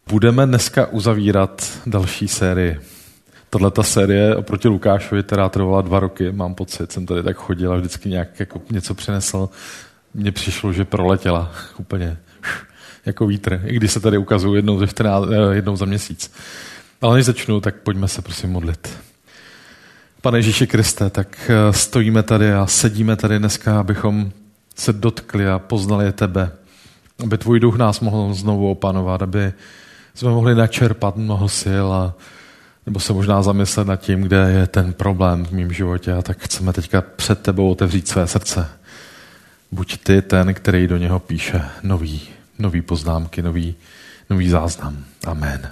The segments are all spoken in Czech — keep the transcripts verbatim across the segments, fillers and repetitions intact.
Budeme dneska uzavírat další sérii. Tato série oproti Lukášovi, která trvala dva roky, mám pocit, jsem tady tak chodil a vždycky nějak jako něco přinesl. Mně přišlo, že proletěla úplně jako vítr, i když se tady ukazují jednou za, čtrnáct, jednou za měsíc. Ale než začnu, tak pojďme se prosím modlit. Pane Ježíši Kriste, tak stojíme tady a sedíme tady dneska, abychom se dotkli a poznali tebe. Aby tvůj duch nás mohl znovu opanovat, aby jsme mohli načerpat mnoho sil a nebo se možná zamyslet nad tím, kde je ten problém v mém životě. A tak chceme teďka před tebou otevřít své srdce. Buď ty ten, který do něho píše nový, nový poznámky, nový, nový záznam. Amen.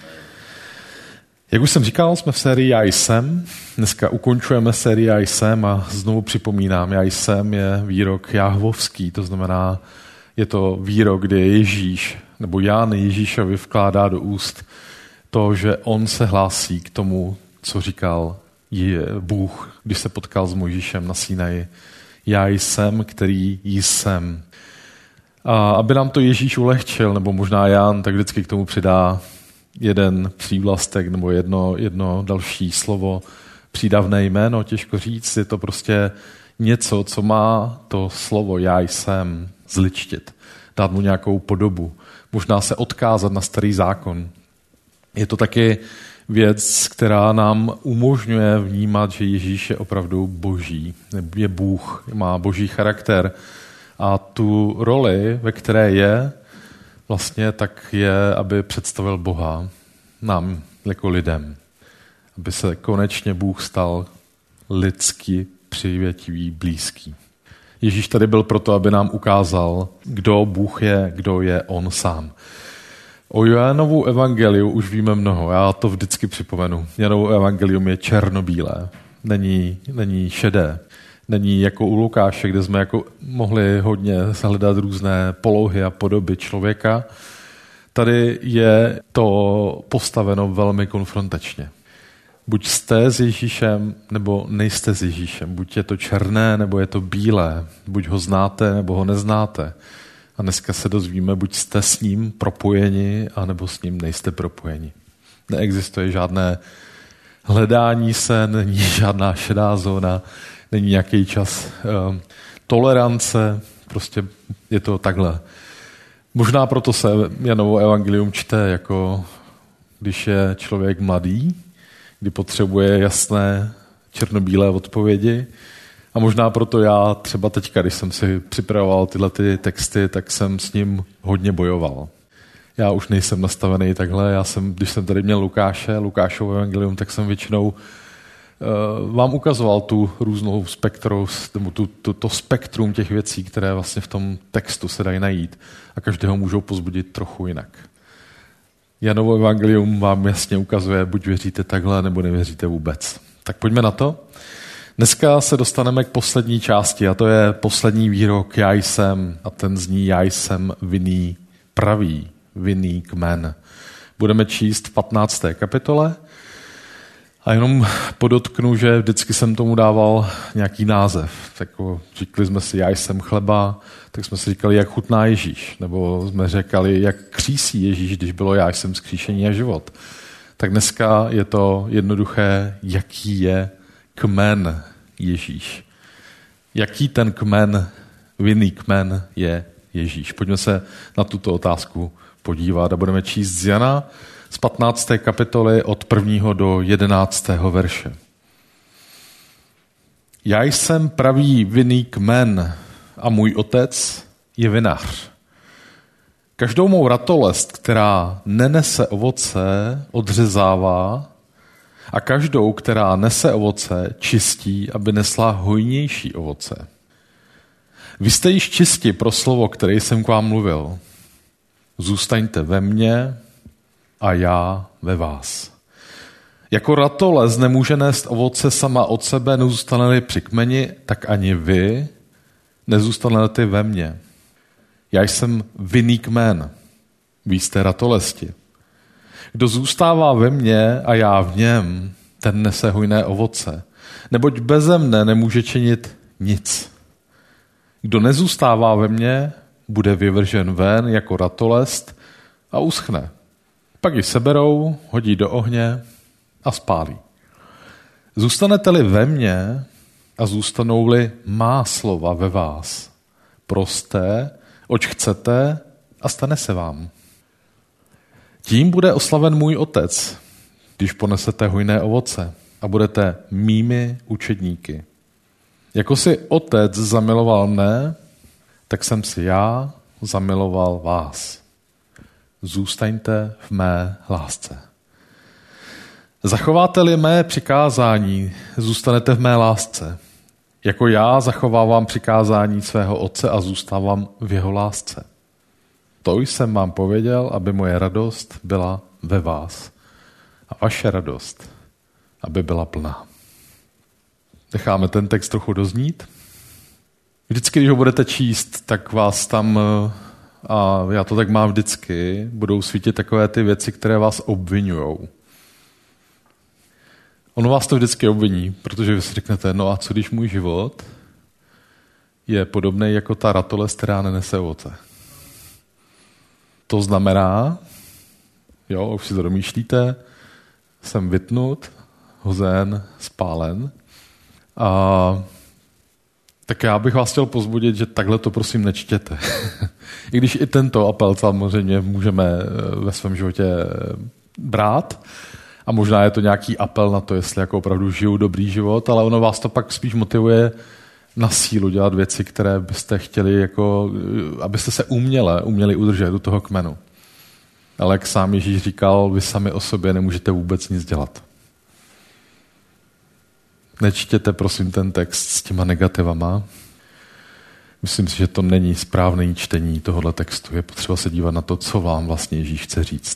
Jak už jsem říkal, jsme v sérii Já jsem. Dneska ukončujeme sérii Já jsem a znovu připomínám, Já jsem je výrok Jahvovský, to znamená, je to výrok, kdy Ježíš, nebo Jan Ježíšovi vkládá do úst to, že on se hlásí k tomu, co říkal Bůh, když se potkal s Mojžíšem na Sinaji. Já jsem, který jsem. A aby nám to Ježíš ulehčil, nebo možná Jan, tak vždycky k tomu přidá jeden přívlastek nebo jedno, jedno další slovo, přídavné jméno, těžko říct, je to prostě něco, co má to slovo já jsem zličtit, dát mu nějakou podobu, možná se odkázat na starý zákon. Je to taky věc, která nám umožňuje vnímat, že Ježíš je opravdu boží, je Bůh, má boží charakter a tu roli, ve které je, vlastně tak je, aby představil Boha nám jako lidem. Aby se konečně Bůh stal lidsky přivětivý, blízký. Ježíš tady byl proto, aby nám ukázal, kdo Bůh je, kdo je on sám. O Janovu evangeliu už víme mnoho, já to vždycky připomenu. Janovu evangelium je černobílé, není, není šedé. Není jako u Lukáše, kde jsme jako mohli hodně hledat různé polohy a podoby člověka. Tady je to postaveno velmi konfrontačně. Buď jste s Ježíšem, nebo nejste s Ježíšem. Buď je to černé, nebo je to bílé. Buď ho znáte, nebo ho neznáte. A dneska se dozvíme, buď jste s ním propojeni, anebo s ním nejste propojeni. Neexistuje žádné hledání se, není žádná šedá zóna, není nějaký čas uh, tolerance, prostě je to takhle. Možná proto se Janovo evangelium čte, jako když je člověk mladý, kdy potřebuje jasné černobílé odpovědi. A možná proto já třeba teďka, když jsem si připravoval tyhle ty texty, tak jsem s ním hodně bojoval. Já už nejsem nastavený takhle, já jsem, když jsem tady měl Lukáše, Lukášovo evangelium, tak jsem většinou uh, vám ukazoval tu různou spektru, tu, tu, to spektrum těch věcí, které vlastně v tom textu se dají najít a každého můžou pozbudit trochu jinak. Janovo evangelium vám jasně ukazuje, buď věříte takhle, nebo nevěříte vůbec. Tak pojďme na to. Dneska se dostaneme k poslední části a to je poslední výrok Já jsem a ten zní Já jsem vinný pravý, vinný kmen. Budeme číst v patnácté kapitole a jenom podotknu, že vždycky jsem tomu dával nějaký název. Tak říkali jsme si Já jsem chleba, tak jsme si říkali, jak chutná Ježíš, nebo jsme říkali, jak křísí Ježíš, když bylo Já jsem zkříšení a život. Tak dneska je to jednoduché, jaký je kmen Ježíš. Jaký ten kmen, vinný kmen je Ježíš? Pojďme se na tuto otázku podívat a budeme číst z Jana z patnácté kapitoly od prvního do jedenáctého verše. Já jsem pravý vinný kmen a můj otec je vinař. Každou mou ratolest, která nenese ovoce, odřezává a každou, která nese ovoce, čistí, aby nesla hojnější ovoce. Vy jste již čisti pro slovo, které jsem k vám mluvil. Zůstaňte ve mně a já ve vás. Jako ratolest nemůže nést ovoce sama od sebe, nezůstane-li při kmeni, tak ani vy nezůstanete ve mně. Já jsem vinný kmen, vy jste ratolesti. Kdo zůstává ve mně a já v něm, ten nese hojné ovoce. Neboť beze mne nemůže činit nic. Kdo nezůstává ve mně, bude vyvržen ven jako ratolest a uschne. Pak ji seberou, hodí do ohně a spálí. Zůstanete-li ve mně a zůstanou-li má slova ve vás, proste, oč chcete a stane se vám. Tím bude oslaven můj otec, když ponesete hojné ovoce a budete mými učedníky. Jako si otec zamiloval mne, tak jsem si já zamiloval vás. Zůstaňte v mé lásce. Zachováte-li mé přikázání, zůstanete v mé lásce. Jako já zachovávám přikázání svého otce a zůstávám v jeho lásce. To jsem vám pověděl, aby moje radost byla ve vás a vaše radost, aby byla plná. Necháme ten text trochu doznít. Vždycky, když ho budete číst, tak vás tam, a já to tak mám vždycky, budou svítit takové ty věci, které vás obvinujou. Ono vás to vždycky obviní, protože vy si řeknete, no a co když můj život je podobný jako ta ratolest, která nenese ovoce. To znamená, jo, už si to domýšlíte, jsem vytnut, hozen, spálen. A tak já bych vás chtěl pozbudit, že takhle to prosím nečtěte. I když i tento apel samozřejmě můžeme ve svém životě brát, a možná je to nějaký apel na to, jestli jako opravdu žiju dobrý život, ale ono vás to pak spíš motivuje na sílu dělat věci, které byste chtěli, jako, abyste se uměle, uměli udržet do toho kmenu. Ale jak sám Ježíš říkal, vy sami o sobě nemůžete vůbec nic dělat. Nečtěte prosím ten text s těma negativama. Myslím si, že to není správné čtení tohohle textu. Je potřeba se dívat na to, co vám vlastně Ježíš chce říct.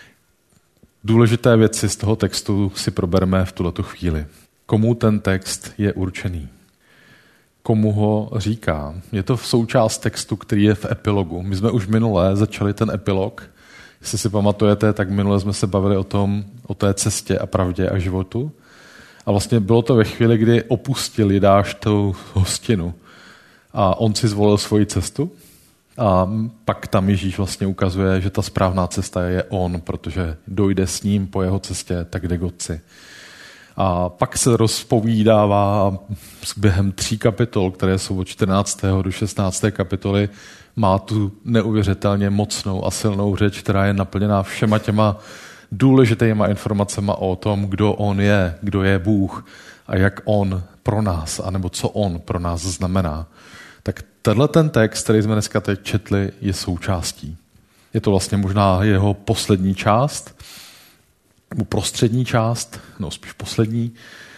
Důležité věci z toho textu si probereme v tuhletu chvíli. Komu ten text je určený? Komu ho říká? Je to v součást textu, který je v epilogu. My jsme už minule začali ten epilog. Jestli si pamatujete, tak minule jsme se bavili o tom, o té cestě a pravdě a životu. A vlastně bylo to ve chvíli, kdy opustil Jidáš tu hostinu. A on si zvolil svoji cestu. A pak tam Ježíš vlastně ukazuje, že ta správná cesta je on, protože dojde s ním po jeho cestě, tak jde k Otci. A pak se rozpovídává během tří kapitol, které jsou od čtrnácté do šestnácté kapitoly, má tu neuvěřitelně mocnou a silnou řeč, která je naplněná všema těma důležitýma informacemi o tom, kdo on je, kdo je Bůh a jak on pro nás, anebo co on pro nás znamená. Tak tenhle ten text, který jsme dneska teď četli, je součástí. Je to vlastně možná jeho poslední část, nebo prostřední část, no spíš poslední.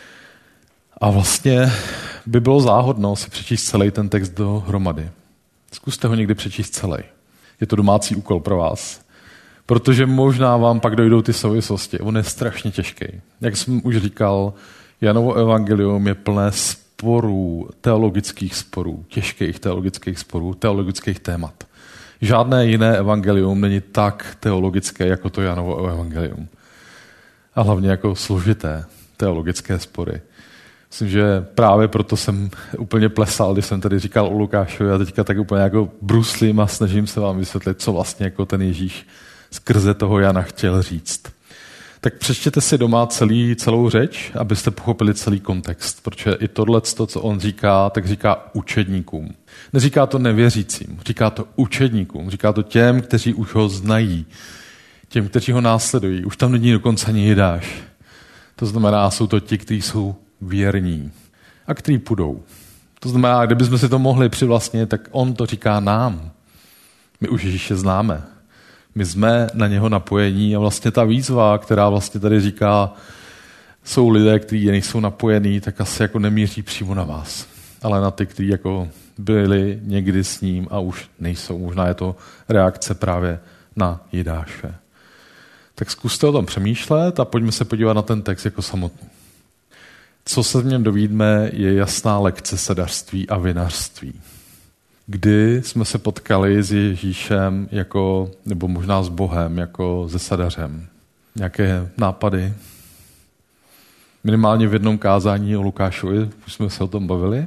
A vlastně by bylo záhodno si přečíst celý ten text dohromady. Zkuste ho někdy přečíst celý. Je to domácí úkol pro vás. Protože možná vám pak dojdou ty souvislosti. On je strašně těžký. Jak jsem už říkal, Janovo evangelium je plné sporů, teologických sporů, těžkých teologických sporů, teologických témat. Žádné jiné evangelium není tak teologické, jako to Janovo evangelium. A hlavně jako složité teologické spory. Myslím, že právě proto jsem úplně plesal, když jsem tady říkal o Lukášovi a teďka tak úplně jako bruslím a snažím se vám vysvětlit, co vlastně jako ten Ježíš skrze toho Jana chtěl říct. Tak přečtěte si doma celý, celou řeč, abyste pochopili celý kontext, protože i tohle, co on říká, tak říká učedníkům. Neříká to nevěřícím, říká to učedníkům, říká to těm, kteří už ho znají, těm, kteří ho následují. Už tam není dokonce ani Jidáš. To znamená, jsou to ti, kteří jsou věrní a kteří půjdou. To znamená, kdybychom si to mohli přivlastnit, tak on to říká nám. My už Ježíše známe. My jsme na něho napojení a vlastně ta výzva, která vlastně tady říká, jsou lidé, kteří nejsou napojení, tak asi jako nemíří přímo na vás, ale na ty, kteří jako byli někdy s ním a už nejsou. Možná je to reakce právě na Jidáše. Tak zkuste o tom přemýšlet a pojďme se podívat na ten text jako samotný. Co se v něm dovídme, je jasná lekce sedařství a vinařství. Kdy jsme se potkali s Ježíšem jako, nebo možná s Bohem jako se sadařem. Nějaké nápady? Minimálně v jednom kázání o Lukášovi, už jsme se o tom bavili.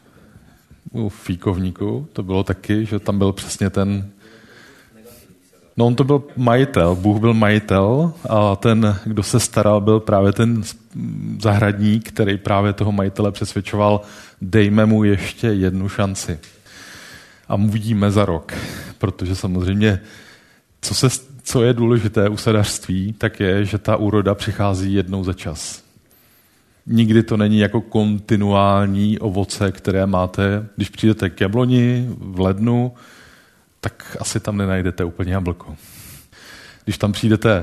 U fíkovníku to bylo taky, že tam byl přesně ten No on to byl majitel, Bůh byl majitel a ten, kdo se staral, byl právě ten zahradník, který právě toho majitele přesvědčoval, dejme mu ještě jednu šanci. A uvidíme za rok, protože samozřejmě, co, se, co je důležité u sadařství, tak je, že ta úroda přichází jednou za čas. Nikdy to není jako kontinuální ovoce, které máte, když přijdete k jabloni v lednu, tak asi tam nenajdete úplně jablko. Když tam přijdete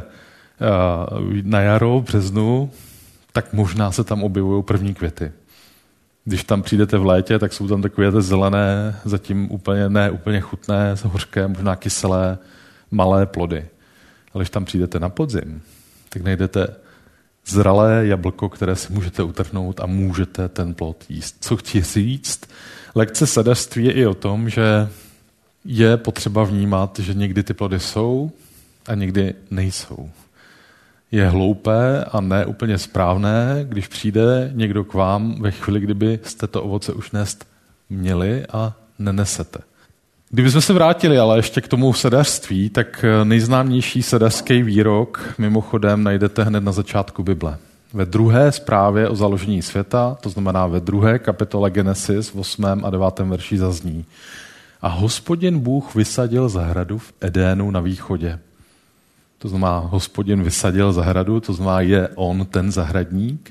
na jaro, v březnu, tak možná se tam objevují první květy. Když tam přijdete v létě, tak jsou tam takové zelené, zatím úplně ne úplně chutné, hořké, možná kyselé, malé plody. Ale když tam přijdete na podzim, tak najdete zralé jablko, které si můžete utrhnout a můžete ten plod jíst. Co chci říct? Lekce sadařství je i o tom, že je potřeba vnímat, že někdy ty plody jsou a někdy nejsou. Je hloupé a ne úplně správné, když přijde někdo k vám ve chvíli, kdyby jste to ovoce už nést měli a nenesete. Kdybychom se vrátili ale ještě k tomu sadařství, tak nejznámější sadařský výrok mimochodem najdete hned na začátku Bible. Ve druhé zprávě o založení světa, to znamená ve druhé kapitole Genesis v osmém a devátém verši zazní: A Hospodin Bůh vysadil zahradu v Edénu na východě. To znamená, Hospodin vysadil zahradu, to znamená, je on ten zahradník.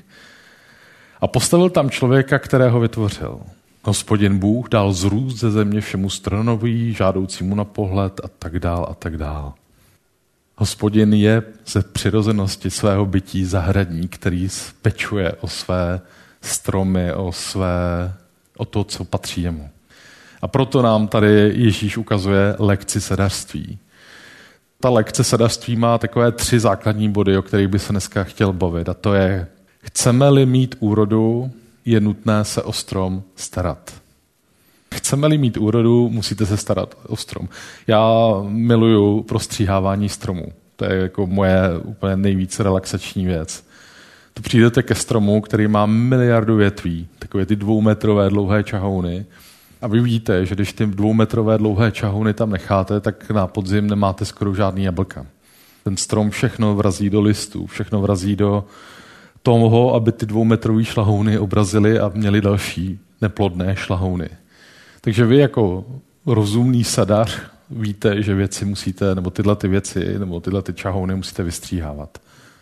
A postavil tam člověka, kterého vytvořil. Hospodin Bůh dal zrůst ze země všemu stronoví, žádoucímu na pohled a tak dál a tak dál. Hospodin je ze přirozenosti svého bytí zahradník, který pečuje o své stromy, o, své, o to, co patří jemu. A proto nám tady Ježíš ukazuje lekci sadařství. Ta lekce sadařství má takové tři základní body, o kterých by se dneska chtěl bavit. A to je, chceme-li mít úrodu, je nutné se o strom starat. Chceme-li mít úrodu, musíte se starat o strom. Já miluju prostříhávání stromů. To je jako moje úplně nejvíc relaxační věc. To přijdete ke stromu, který má miliardu větví, takové ty dvoumetrové dlouhé čahouny. A vy vidíte, že když ty dvoumetrové dlouhé čahouny tam necháte, tak na podzim nemáte skoro žádný jablka. Ten strom všechno vrazí do listů, všechno vrazí do toho, aby ty dvoumetrové šlahouny obrazily a měly další neplodné šlahouny. Takže vy jako rozumný sadař víte, že věci musíte, nebo tyhle ty věci, nebo tyhle ty čahouny musíte vystříhávat.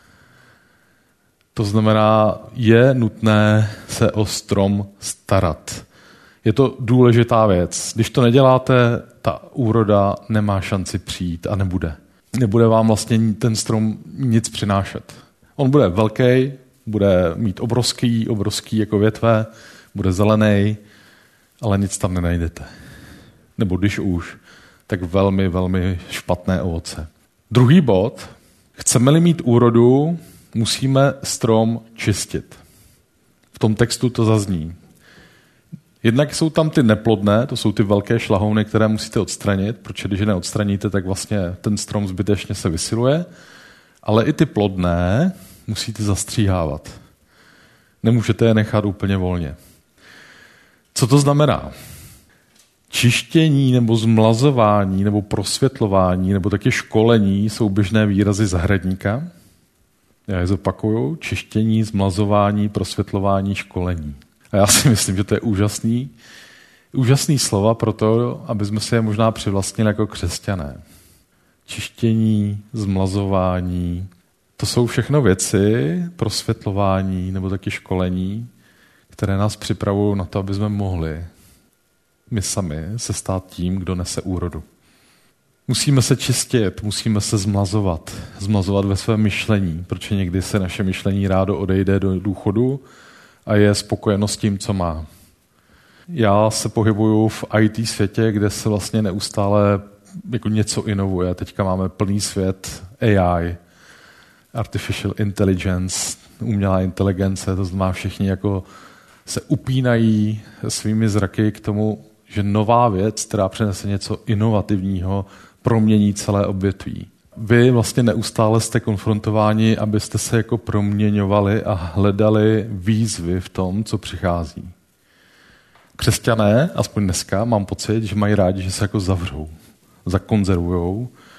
To znamená, je nutné se o strom starat. Je to důležitá věc. Když to neděláte, ta úroda nemá šanci přijít a nebude. Nebude vám vlastně ten strom nic přinášet. On bude velký, bude mít obrovský, obrovský jako větve, bude zelený, ale nic tam nenajdete. Nebo když už, tak velmi, velmi špatné ovoce. Druhý bod. Chceme-li mít úrodu, musíme strom čistit. V tom textu to zazní. Jednak jsou tam ty neplodné, to jsou ty velké šlahouny, které musíte odstranit, protože když je neodstraníte, tak vlastně ten strom zbytečně se vysiluje, ale i ty plodné musíte zastříhávat. Nemůžete je nechat úplně volně. Co to znamená? Čištění nebo zmlazování nebo prosvětlování nebo taky školení jsou běžné výrazy zahradníka. Já je zopakuju. Čištění, zmlazování, prosvětlování, školení. A já si myslím, že to je úžasný, úžasný slova pro to, aby jsme si je možná přivlastnili jako křesťané. Čištění, zmlazování, to jsou všechno věci, prosvětlování nebo taky školení, které nás připravují na to, aby jsme mohli my sami se stát tím, kdo nese úrodu. Musíme se čistit, musíme se zmlazovat, zmlazovat ve svém myšlení, protože někdy se naše myšlení rádo odejde do důchodu a je spokojeno s tím, co má. Já se pohybuju v í té světě, kde se vlastně neustále jako něco inovuje. Teďka máme plný svět á í, Artificial Intelligence, umělá inteligence, to znamená všichni jako se upínají svými zraky k tomu, že nová věc, která přinese něco inovativního, promění celé odvětví. Vy vlastně neustále jste konfrontováni, abyste se jako proměňovali a hledali výzvy v tom, co přichází. Křesťané, aspoň dneska, mám pocit, že mají rádi, že se jako zavřou, zakonzervujou,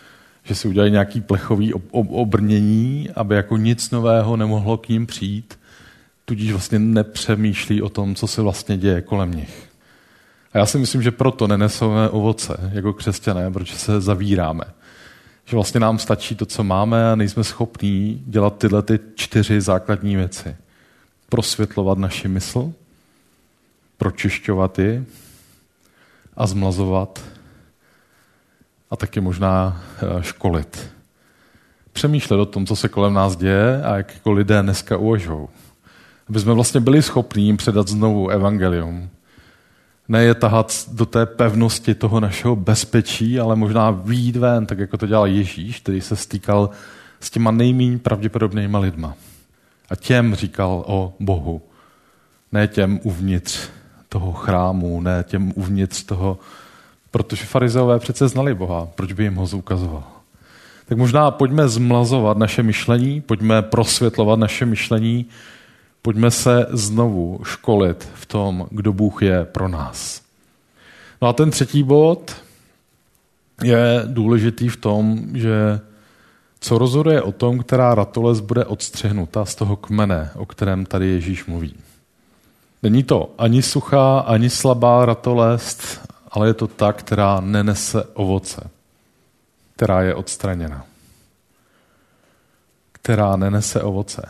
Že si udělají nějaký plechový ob- ob- obrnění, aby jako nic nového nemohlo k ním přijít, tudíž vlastně nepřemýšlí o tom, co se vlastně děje kolem nich. A já si myslím, že proto neneseme ovoce jako křesťané, protože se zavíráme. Že vlastně nám stačí to, co máme a nejsme schopní dělat tyhle ty čtyři základní věci. Prosvětlovat naši mysl, pročišťovat ji a zmlazovat a taky možná školit. Přemýšlet o tom, co se kolem nás děje a jak jako lidé dneska uvažují. Aby jsme vlastně byli schopní jim předat znovu evangelium. Ne je tahat do té pevnosti toho našeho bezpečí, ale možná vyjít ven, tak jako to dělal Ježíš, který se stýkal s těma nejméně pravděpodobnýma lidma. A těm říkal o Bohu. Ne těm uvnitř toho chrámu, ne těm uvnitř toho, protože farizeové přece znali Boha, proč by jim ho ukazoval. Tak možná pojďme zmlazovat naše myšlení, pojďme prosvětlovat naše myšlení, pojďme se znovu školit v tom, kdo Bůh je pro nás. No a ten třetí bod je důležitý v tom, že co rozhoduje o tom, která ratolest bude odstřihnuta z toho kmene, o kterém tady Ježíš mluví. Není to ani suchá, ani slabá ratolest, ale je to ta, která nenese ovoce, která je odstraněna. Která nenese ovoce.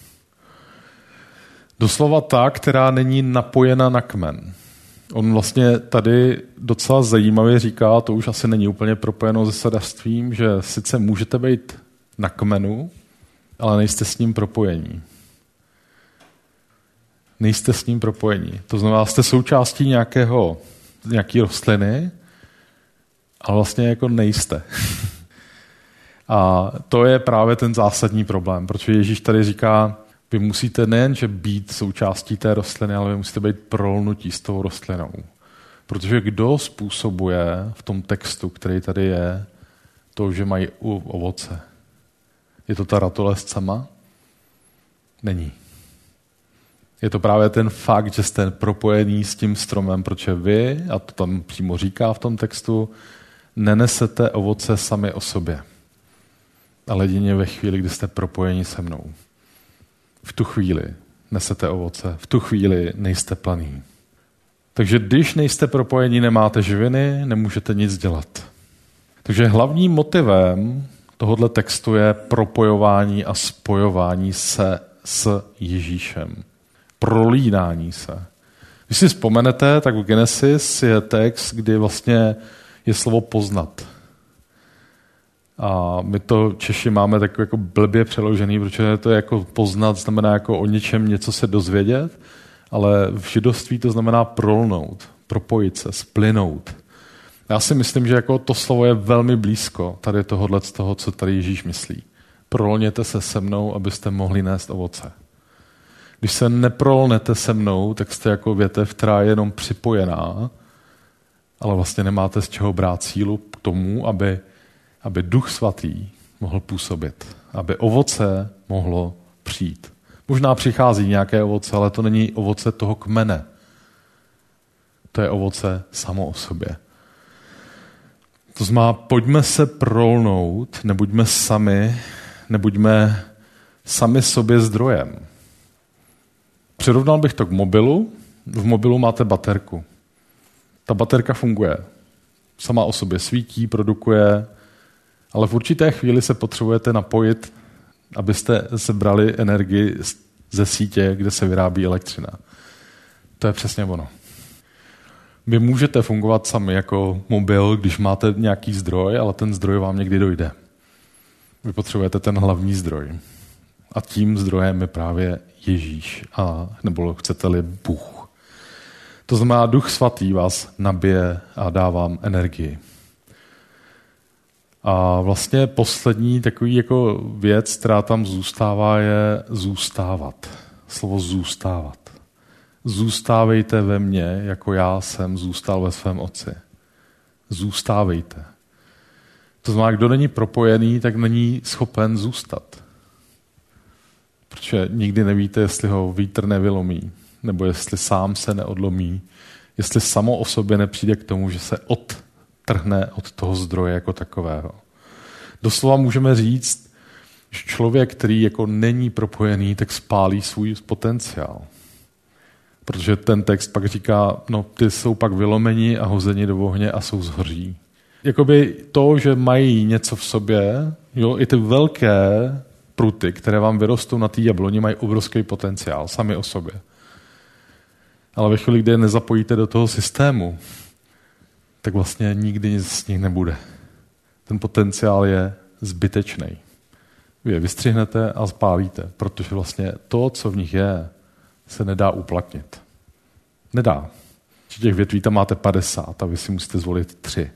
Doslova ta, která není napojena na kmen. On vlastně tady docela zajímavě říká, to už asi není úplně propojeno se sadařstvím, že sice můžete být na kmenu, ale nejste s ním propojení. Nejste s ním propojení. To znamená, jste součástí nějakého, nějaký rostliny, ale vlastně jako nejste. A to je právě ten zásadní problém, protože Ježíš tady říká, vy musíte nejen, že být součástí té rostliny, ale vy musíte být prolnutí s tou rostlinou. Protože kdo způsobuje v tom textu, který tady je, to, že mají ovoce? Je to ta ratolest sama? Není. Je to právě ten fakt, že jste propojený s tím stromem, protože vy, a to tam přímo říká v tom textu, nenesete ovoce sami o sobě. Ale jedině ve chvíli, kdy jste propojeni se mnou. V tu chvíli nesete ovoce, v tu chvíli nejste planý. Takže když nejste propojení, nemáte živiny, nemůžete nic dělat. Takže hlavním motivem tohoto textu je propojování a spojování se s Ježíšem. Prolínání se. Když si vzpomenete, tak v Genesis je text, kdy vlastně je slovo poznat. A my to Češi máme tak jako blbě přeložený, protože to je jako poznat, znamená jako o něčem něco se dozvědět, ale v židovství to znamená prolnout, propojit se, splynout. Já si myslím, že jako to slovo je velmi blízko tady tohodle z toho, co tady Ježíš myslí. Prolněte se se mnou, abyste mohli nést ovoce. Když se neprolnete se mnou, tak jste jako větev, která je jenom připojená, ale vlastně nemáte z čeho brát sílu k tomu, aby aby Duch Svatý mohl působit, aby ovoce mohlo přijít. Možná přichází nějaké ovoce, ale to není ovoce toho kmene. To je ovoce samo o sobě. To znamená, pojďme se prolnout, nebuďme sami, nebuďme sami sobě zdrojem. Přirovnal bych to k mobilu. V mobilu máte baterku. Ta baterka funguje. Sama o sobě svítí, produkuje, ale v určité chvíli se potřebujete napojit, abyste sebrali energii ze sítě, kde se vyrábí elektřina. To je přesně ono. Vy můžete fungovat sami jako mobil, když máte nějaký zdroj, ale ten zdroj vám někdy dojde. Vy potřebujete ten hlavní zdroj. A tím zdrojem je právě Ježíš, a, nebo chcete-li Bůh. To znamená, Duch Svatý vás nabije a dá vám energii. A vlastně poslední takový jako věc, která tam zůstává, je zůstávat. Slovo zůstávat. Zůstávejte ve mně, jako já jsem zůstal ve svém otci. Zůstávejte. To znamená, kdo není propojený, tak není schopen zůstat. Protože nikdy nevíte, jestli ho vítr nevylomí, nebo jestli sám se neodlomí, jestli samo o sobě nepřijde k tomu, že se odtrhne od toho zdroje jako takového. Doslova můžeme říct, že člověk, který jako není propojený, tak spálí svůj potenciál. Protože ten text pak říká, no ty jsou pak vylomeni a hozeni do ohně a jsou zhoří. Jakoby to, že mají něco v sobě, jo, i ty velké pruty, které vám vyrostou na té jabloni, mají obrovský potenciál sami o sobě. Ale ve chvíli, kdy je nezapojíte do toho systému, tak vlastně nikdy nic z nich nebude. Ten potenciál je zbytečný. Vy je vystřihnete a spálíte, protože vlastně to, co v nich je, se nedá uplatnit. Nedá. Těch větví tam máte padesát a vy si musíte zvolit tři.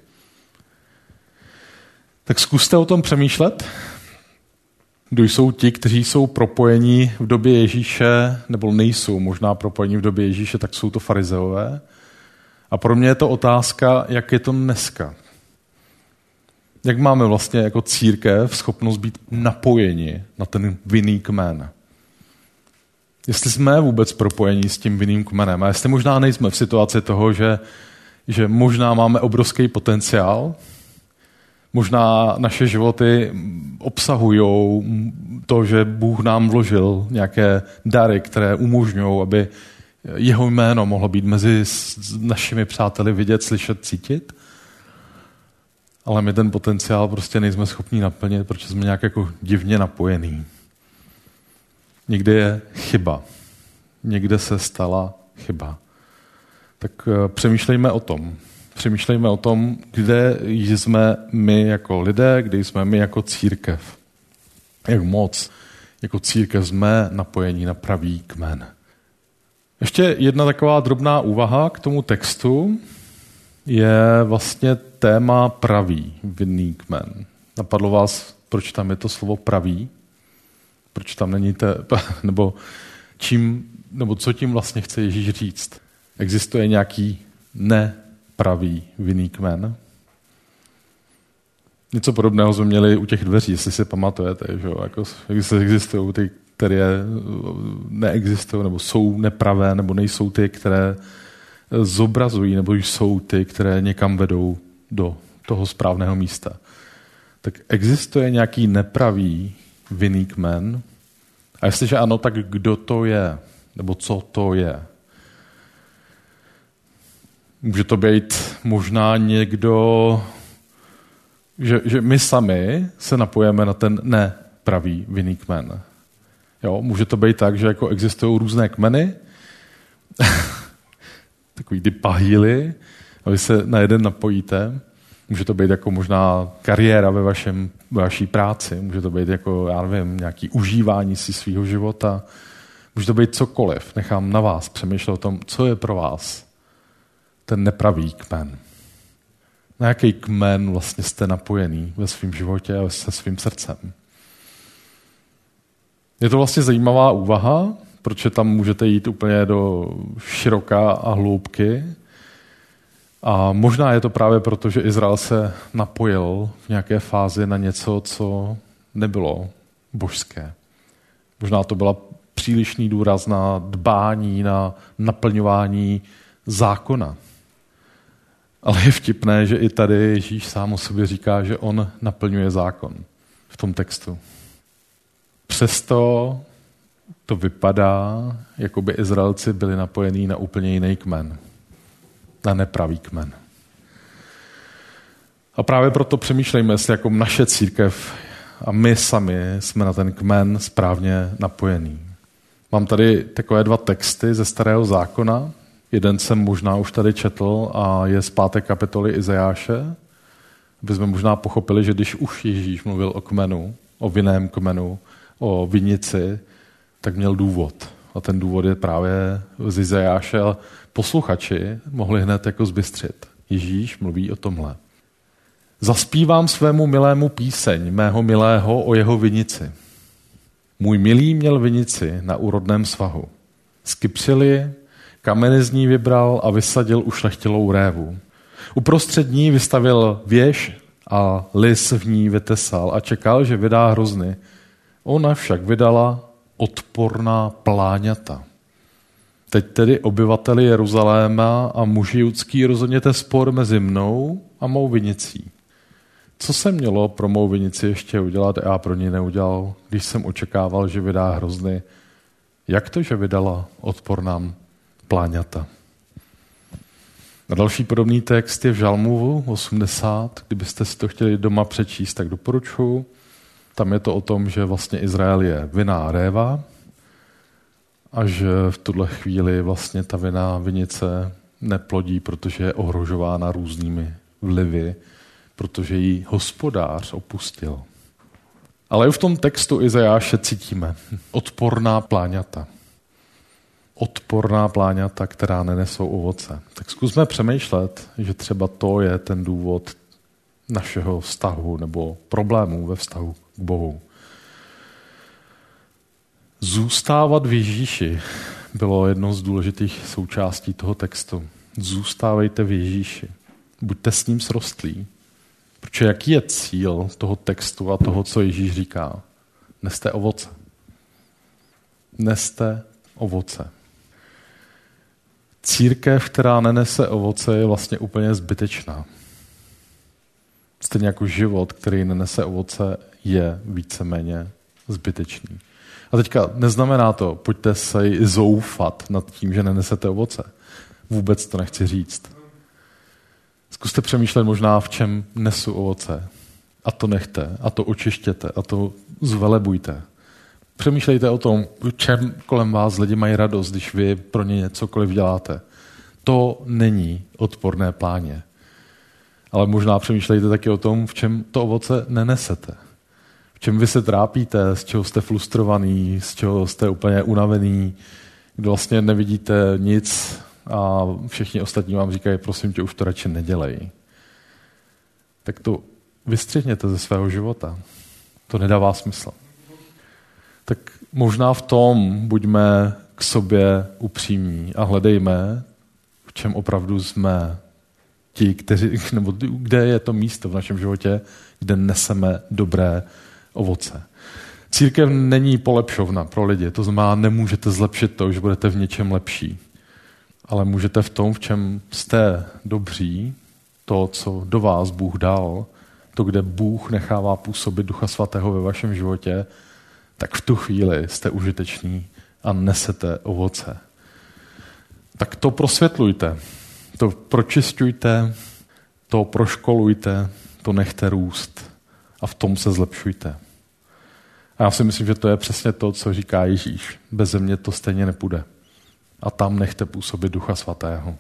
Tak zkuste o tom přemýšlet. Kdo jsou ti, kteří jsou propojeni v době Ježíše, nebo nejsou možná propojeni v době Ježíše, tak jsou to farizeové. A pro mě je to otázka, jak je to dneska. Jak máme vlastně jako církev schopnost být napojeni na ten vinný kmen. Jestli jsme vůbec propojení s tím vinným kmenem a jestli možná nejsme v situaci toho, že, že možná máme obrovský potenciál, možná naše životy obsahují to, že Bůh nám vložil nějaké dary, které umožňují, aby jeho jméno mohlo být mezi našimi přáteli vidět, slyšet, cítit. Ale my ten potenciál prostě nejsme schopni naplnit, protože jsme nějak jako divně napojení. Někde je chyba. Někde se stala chyba. Tak přemýšlejme o tom. Přemýšlejme o tom, kde jsme my jako lidé, kde jsme my jako církev. Jak moc jako církev jsme napojení na pravý kmen. Ještě jedna taková drobná úvaha k tomu textu je vlastně téma pravý, vinný kmen. Napadlo vás, proč tam je to slovo pravý? Proč tam není te, nebo čím, nebo co tím vlastně chce Ježíš říct? Existuje nějaký nepravý vinný kmen? Něco podobného jsme měli u těch dveří, jestli si pamatujete, že jo? Jako, existují ty, které neexistují, nebo jsou nepravé, nebo nejsou ty, které zobrazují, nebo jsou ty, které někam vedou do toho správného místa. Tak existuje nějaký nepravý vinný kmen? A jestliže ano, tak kdo to je? Nebo co to je? Může to být možná někdo, že, že my sami se napojeme na ten nepravý vinný kmen. Jo, může to být tak, že jako existují různé kmeny, takový ty pahýly, a vy se na jeden napojíte. Může to být jako možná kariéra ve, vašem, ve vaší práci, může to být jako, já nevím, nějaký užívání si svého života, může to být cokoliv. Nechám na vás přemýšlet o tom, co je pro vás ten nepravý kmen. Na jaký kmen vlastně jste napojený ve svém životě a se svým srdcem. Je to vlastně zajímavá úvaha, protože tam můžete jít úplně do široká a hloubky. A možná je to právě proto, že Izrael se napojil v nějaké fázi na něco, co nebylo božské. Možná to byla přílišný důraz na dbání, na naplňování zákona. Ale je vtipné, že i tady Ježíš sám o sobě říká, že on naplňuje zákon v tom textu. Přesto to vypadá, jako by Izraelci byli napojení na úplně jiný kmen. Na nepravý kmen. A právě proto přemýšlejme, jestli jako naše církev a my sami jsme na ten kmen správně napojení. Mám tady takové dva texty ze Starého zákona. Jeden jsem možná už tady četl a je z páté kapitoly Izajáše, aby jsme možná pochopili, že když už Ježíš mluvil o kmenu, o vinném kmenu, o vinici, tak měl důvod. A ten důvod je právě z Izajáše. Posluchači mohli hned jako zbystřit. Ježíš mluví o tomhle. Zaspívám svému milému píseň, mého milého o jeho vinici. Můj milý měl vinici na úrodném svahu. Skypřili, kameny z ní vybral a vysadil ušlechtilou révu. Uprostřed ní vystavil věž a lis v ní vytesal a čekal, že vydá hrozny. Ona však vydala odporná pláňata. Teď tedy obyvateli Jeruzaléma a muži judský rozhodněte spor mezi mnou a mou vinicí. Co se mělo pro mou vinici ještě udělat a já pro ní neudělal, když jsem očekával, že vydá hrozny? Jak to, že vydala odporná pláňata? A další podobný text je v Žalmu osmdesát. Kdybyste si to chtěli doma přečíst, tak doporučuji. Tam je to o tom, že vlastně Izrael je vinná réva a že v tuhle chvíli vlastně ta vinná vinice neplodí, protože je ohrožována různými vlivy, protože ji hospodář opustil. Ale i v tom textu Izajáše cítíme odporná pláňata. Odporná pláňata, která nenesou ovoce. Tak zkusme přemýšlet, že třeba to je ten důvod našeho vztahu nebo problémů ve vztahu k Bohu. Zůstávat v Ježíši bylo jednou z důležitých součástí toho textu. Zůstávejte v Ježíši. Buďte s ním srostlí. Protože jaký je cíl toho textu a toho, co Ježíš říká? Neste ovoce. Neste ovoce. Církev, která nenese ovoce, je vlastně úplně zbytečná. Stejně jako život, který nenese ovoce, je víceméně zbytečný. A teďka neznamená to, pojďte se zoufat nad tím, že nenesete ovoce. Vůbec to nechci říct. Zkuste přemýšlet možná, v čem nesu ovoce. A to nechte, a to očištěte, a to zvelebujte. Přemýšlejte o tom, v čem kolem vás lidi mají radost, když vy pro ně cokoliv děláte. To není odporné pláně. Ale možná přemýšlejte taky o tom, v čem to ovoce nenesete. V čem vy se trápíte, z čeho jste frustrovaný, z čeho jste úplně unavený, kdy vlastně nevidíte nic a všichni ostatní vám říkají, prosím tě, už to radši nedělej. Tak to vystřihněte ze svého života. To nedává smysl. Tak možná v tom buďme k sobě upřímní a hledejme, v čem opravdu jsme ti, kteří, nebo kde je to místo v našem životě, kde neseme dobré ovoce. Církev není polepšovna pro lidi, to znamená, nemůžete zlepšit to, že budete v něčem lepší, ale můžete v tom, v čem jste dobří, to, co do vás Bůh dal, to, kde Bůh nechává působit Ducha Svatého ve vašem životě, tak v tu chvíli jste užiteční a nesete ovoce. Tak to prosvětlujte, to pročisťujte, to proškolujte, to nechte růst a v tom se zlepšujte. A já si myslím, že to je přesně to, co říká Ježíš. Beze mě to stejně nepůjde. A tam nechte působit Ducha Svatého.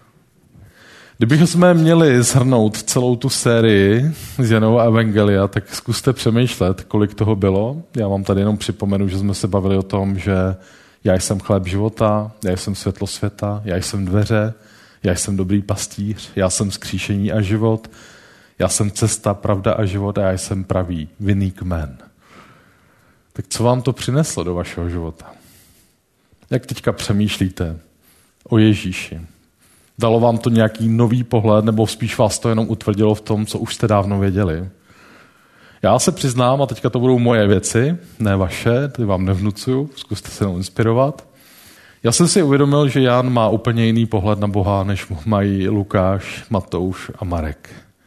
Kdybychom měli shrnout celou tu sérii z Janova evangelia, tak zkuste přemýšlet, kolik toho bylo. Já vám tady jenom připomenu, že jsme se bavili o tom, že já jsem chléb života, já jsem světlo světa, já jsem dveře, já jsem dobrý pastýř, já jsem vzkříšení a život, já jsem cesta, pravda a život a já jsem pravý, vinný kmen. Tak co vám to přineslo do vašeho života? Jak teďka přemýšlíte o Ježíši? Dalo vám to nějaký nový pohled, nebo spíš vás to jenom utvrdilo v tom, co už jste dávno věděli? Já se přiznám, a teďka to budou moje věci, ne vaše, ty vám nevnucuju, zkuste se jenom inspirovat. Já jsem si uvědomil, že Jan má úplně jiný pohled na Boha, než mají Lukáš, Matouš a Marek.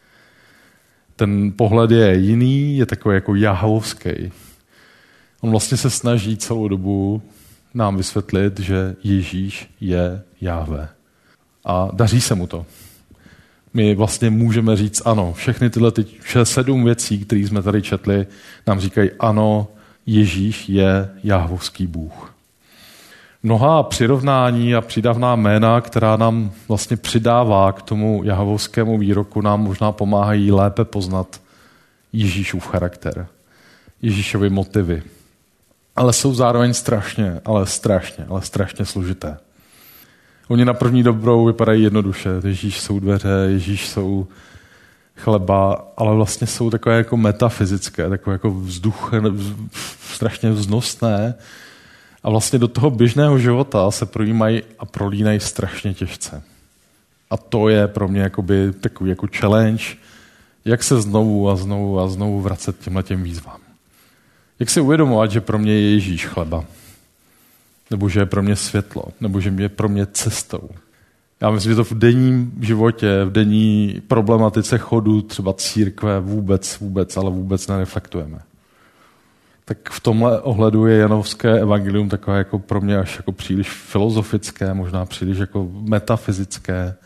Ten pohled je jiný, je takový jako jahovský. On vlastně se snaží celou dobu nám vysvětlit, že Ježíš je Jahve. A daří se mu to. My vlastně můžeme říct ano. Všechny tyhle ty sedm věcí, které jsme tady četli, nám říkají ano, Ježíš je jahvovský Bůh. Mnohá přirovnání a přidavná jména, která nám vlastně přidává k tomu jahvovskému výroku, nám možná pomáhají lépe poznat Ježíšův charakter, Ježíšovy motivy. Ale jsou zároveň strašně, ale strašně, ale strašně složité. Oni na první dobrou vypadají jednoduše. Ježíš jsou dveře, Ježíš jsou chleba, ale vlastně jsou takové jako metafyzické, takové jako vzduch, strašně vznosné. A vlastně do toho běžného života se projímají a prolínají strašně těžce. A to je pro mě jakoby takový jako challenge, jak se znovu a znovu a znovu vracet těmhletěm výzvám. Jak si uvědomovat, že pro mě je Ježíš chleba, nebo že je pro mě světlo, nebo že je pro mě cestou. Já myslím, že to v denním životě, v denní problematice chodu třeba církve vůbec, vůbec, ale vůbec nereflektujeme. Tak v tomhle ohledu je janovské evangelium takové jako pro mě až jako příliš filozofické, možná příliš jako metafyzické,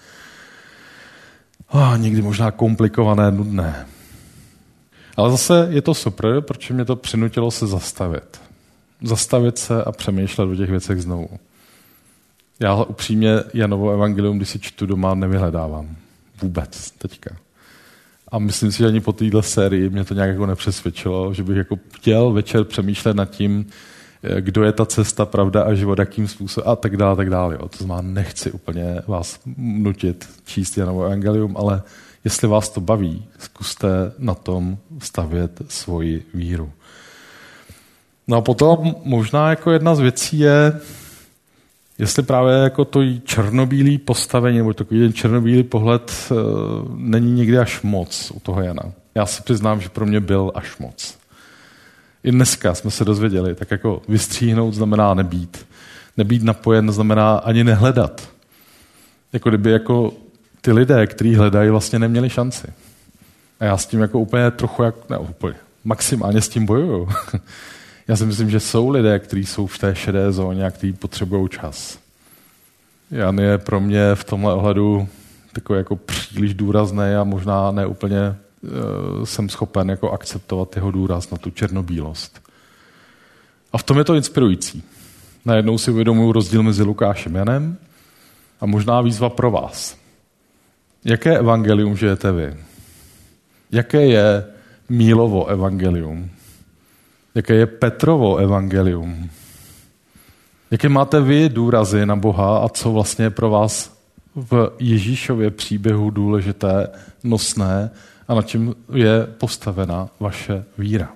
a někdy možná komplikované, nudné. Ale zase je to super, protože mě to přinutilo se zastavit. Zastavit se a přemýšlet o těch věcech znovu. Já upřímně Janovo evangelium, když si čtu doma, nevyhledávám. Vůbec teďka. A myslím si, že ani po téhle sérii mě to nějak jako nepřesvědčilo, že bych jako chtěl večer přemýšlet nad tím, kdo je ta cesta, pravda a život, jakým způsobem a tak dále, tak dále. Jo. To znamená, nechci úplně vás nutit číst Janovo evangelium, ale jestli vás to baví, zkuste na tom stavět svoji víru. No a potom možná jako jedna z věcí je, jestli právě jako to černobílý postavení, nebo takový ten černobílý pohled není někdy až moc u toho Jana. Já si přiznám, že pro mě byl až moc. I dneska jsme se dozvěděli, tak jako vystříhnout znamená nebýt. Nebýt napojen znamená ani nehledat. Jako kdyby jako ty lidé, kteří hledají, vlastně neměli šanci. A já s tím jako úplně trochu, jak, ne úplně, maximálně s tím bojuju. Já si myslím, že jsou lidé, kteří jsou v té šedé zóně a kteří potřebují čas. Jan je pro mě v tomhle ohledu takový jako příliš důrazný a možná ne úplně uh, jsem schopen jako akceptovat jeho důraz na tu černobílost. A v tom je to inspirující. Najednou si uvědomuji rozdíl mezi Lukášem a Janem a možná výzva pro vás. Jaké evangelium žijete vy? Jaké je Mílovo evangelium? Jaké je Petrovo evangelium? Jaké máte vy důrazy na Boha a co vlastně je pro vás v Ježíšově příběhu důležité, nosné a na čem je postavena vaše víra?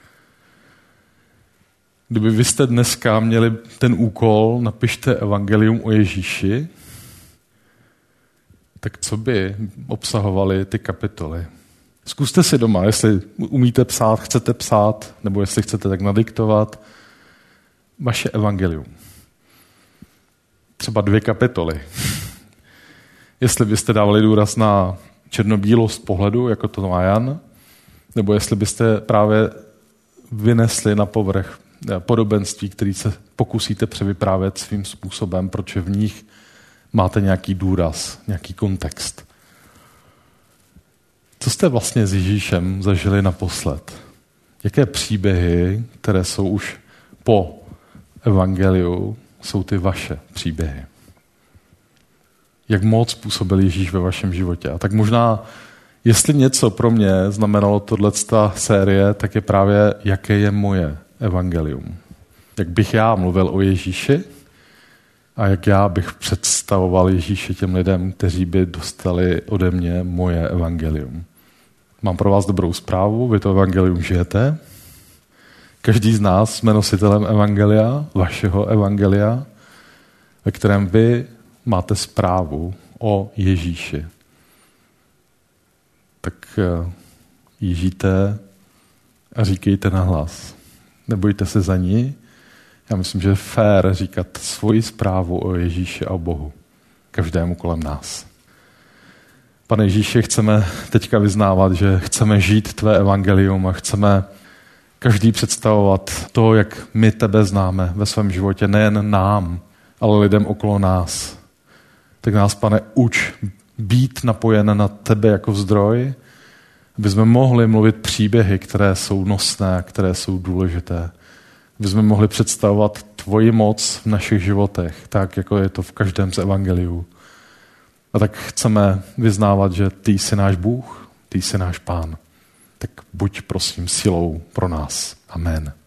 Kdyby vy jste dneska měli ten úkol, napište evangelium o Ježíši, tak co by obsahovaly ty kapitoly? Zkuste si doma, jestli umíte psát, chcete psát, nebo jestli chcete tak nadiktovat, vaše evangelium. Třeba dvě kapitoly. Jestli byste dávali důraz na černobílost pohledu, jako to má Jan, nebo jestli byste právě vynesli na povrch podobenství, který se pokusíte převyprávět svým způsobem, protože v nich máte nějaký důraz, nějaký kontext. Co jste vlastně s Ježíšem zažili naposled? Jaké příběhy, které jsou už po evangeliu, jsou ty vaše příběhy? Jak moc působil Ježíš ve vašem životě? A tak možná, jestli něco pro mě znamenalo tohleto série, tak je právě, jaké je moje evangelium. Jak bych já mluvil o Ježíši a jak já bych představoval Ježíše těm lidem, kteří by dostali ode mě moje evangelium. Mám pro vás dobrou zprávu, vy to evangelium žijete. Každý z nás jsme nositelem evangelia, vašeho evangelia, ve kterém vy máte zprávu o Ježíši. Tak ji žijte a říkejte nahlas. Nebojte se za ní. Já myslím, že je fér říkat svoji zprávu o Ježíši a o Bohu každému kolem nás. Pane Ježíši, chceme teďka vyznávat, že chceme žít tvé evangelium a chceme každý představovat to, jak my tebe známe ve svém životě, nejen nám, ale lidem okolo nás. Tak nás, Pane, uč být napojen na tebe jako zdroj, aby jsme mohli mluvit příběhy, které jsou nosné, které jsou důležité. Aby jsme mohli představovat tvoji moc v našich životech, tak jako je to v každém z evangeliů. A tak chceme vyznávat, že ty jsi náš Bůh, ty jsi náš Pán. Tak buď prosím silou pro nás. Amen.